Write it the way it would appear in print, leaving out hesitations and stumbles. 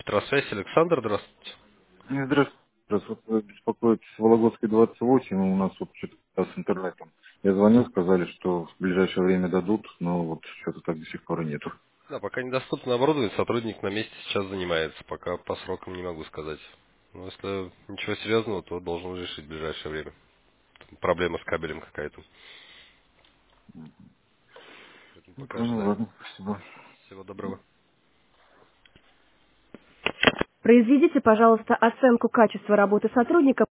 Электросвязь, Александр, здравствуйте. Здравствуйте. Вот беспокоит с Вологодской 28, у нас вот что-то с интернетом. Я звонил, сказали, что в ближайшее время дадут, но вот что-то так до сих пор и нету. Да, пока недоступно оборудование, сотрудник на месте сейчас занимается, пока по срокам не могу сказать. Но если ничего серьезного, то должен решить в ближайшее время. Там проблема с кабелем какая-то. Поэтому Ну, пока понял, ожидаем. ладно, спасибо. Всего доброго. Произведите, пожалуйста, оценку качества работы сотрудника